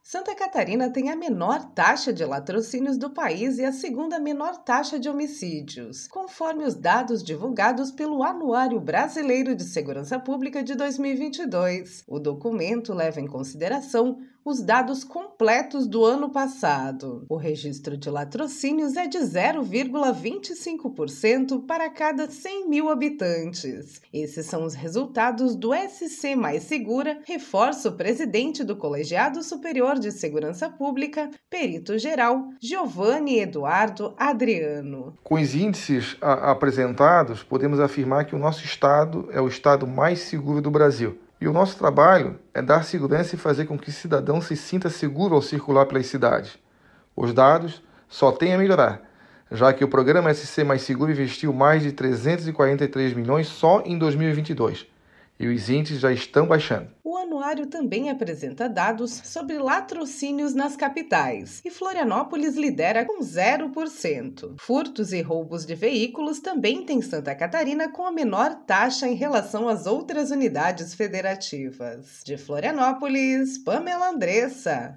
Santa Catarina tem a menor taxa de latrocínios do país e a segunda menor taxa de homicídios, conforme os dados divulgados pelo Anuário Brasileiro de Segurança Pública de 2022. O documento leva em consideração os dados completos do ano passado. O registro de latrocínios é de 0,25% para cada 100 mil habitantes. Esses são os resultados do SC Mais Segura, reforça o presidente do Colegiado Superior de Segurança Pública, perito-geral, Giovanni Eduardo Adriano. Com os índices apresentados, podemos afirmar que o nosso estado é o estado mais seguro do Brasil. E o nosso trabalho é dar segurança e fazer com que o cidadão se sinta seguro ao circular pelas cidades. Os dados só têm a melhorar, já que o programa SC Mais Seguro investiu mais de 343 milhões só em 2022. E os índices já estão baixando. O anuário também apresenta dados sobre latrocínios nas capitais, e Florianópolis lidera com 0%. Furtos e roubos de veículos também tem Santa Catarina com a menor taxa em relação às outras unidades federativas. De Florianópolis, Pamela Andressa.